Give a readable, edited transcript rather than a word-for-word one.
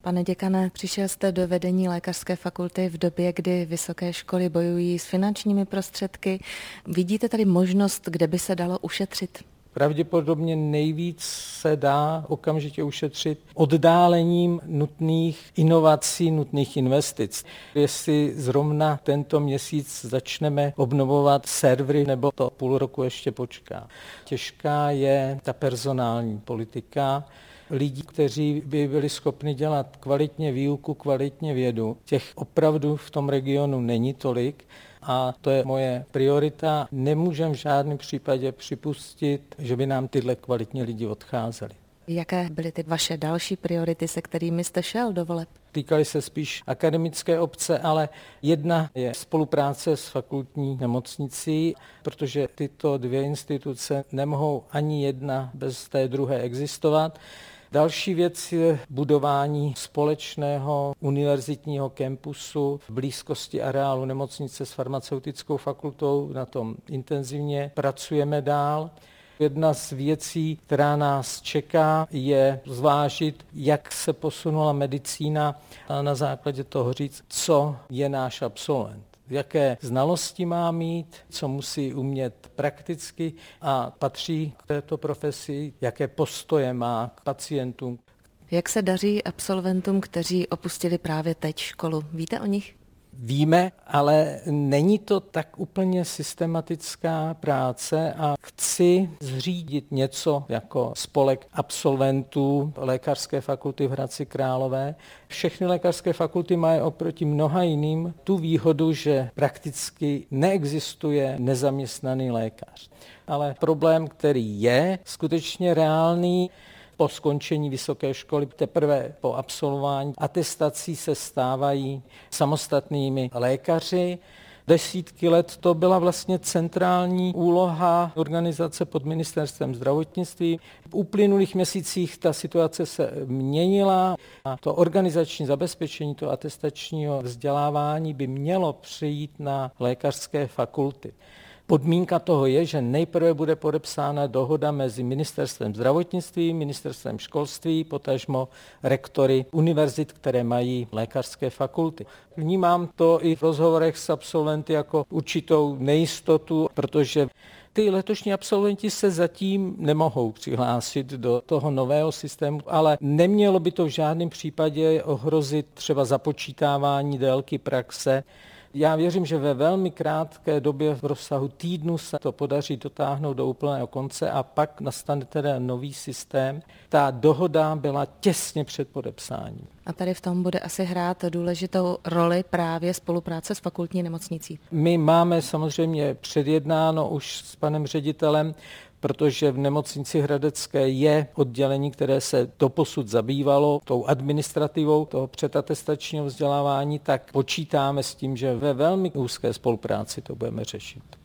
Pane děkane, přišel jste do vedení lékařské fakulty v době, kdy vysoké školy bojují s finančními prostředky. Vidíte tady možnost, kde by se dalo ušetřit? Pravděpodobně nejvíc se dá okamžitě ušetřit oddálením nutných inovací, nutných investic. Jestli zrovna tento měsíc začneme obnovovat servery, nebo to půl roku ještě počká. Těžká je ta personální politika. Lidí, kteří by byli schopni dělat kvalitně výuku, kvalitně vědu, těch opravdu v tom regionu není tolik. A to je moje priorita. Nemůžeme v žádném případě připustit, že by nám tyhle kvalitní lidi odcházeli. Jaké byly ty vaše další priority, se kterými jste šel do voleb? Týkaly se spíš akademické obce, ale jedna je spolupráce s fakultní nemocnicí, protože tyto dvě instituce nemohou ani jedna bez té druhé existovat. Další věc je budování společného univerzitního kampusu v blízkosti areálu nemocnice s farmaceutickou fakultou. Na tom intenzivně pracujeme dál. Jedna z věcí, která nás čeká, je zvážit, jak se posunula medicína a na základě toho říct, co je náš absolvent. Jaké znalosti má mít, co musí umět prakticky a patří k této profesi, jaké postoje má k pacientům. Jak se daří absolventům, kteří opustili právě teď školu? Víte o nich? Víme, ale není to tak úplně systematická práce a chci zřídit něco jako spolek absolventů lékařské fakulty v Hradci Králové. Všechny lékařské fakulty mají oproti mnoha jiným tu výhodu, že prakticky neexistuje nezaměstnaný lékař. Ale problém, který je skutečně reálný, po skončení vysoké školy, teprve po absolvování atestací se stávají samostatnými lékaři. Desítky let to byla vlastně centrální úloha organizace pod ministerstvem zdravotnictví. V uplynulých měsících ta situace se měnila a to organizační zabezpečení toho atestačního vzdělávání by mělo přejít na lékařské fakulty. Podmínka toho je, že nejprve bude podepsána dohoda mezi ministerstvem zdravotnictví, ministerstvem školství, potažmo rektory univerzit, které mají lékařské fakulty. Vnímám to i v rozhovorech s absolventy jako určitou nejistotu, protože ty letošní absolventi se zatím nemohou přihlásit do toho nového systému, ale nemělo by to v žádném případě ohrozit třeba započítávání délky praxe. Já věřím, že ve velmi krátké době v rozsahu týdnu se to podaří dotáhnout do úplného konce a pak nastane teda nový systém. Ta dohoda byla těsně před podepsáním. A tady v tom bude asi hrát důležitou roli právě spolupráce s fakultní nemocnicí. My máme samozřejmě předjednáno už s panem ředitelem, protože v nemocnici hradecké je oddělení, které se doposud zabývalo tou administrativou toho předatestačního vzdělávání, tak počítáme s tím, že ve velmi úzké spolupráci to budeme řešit.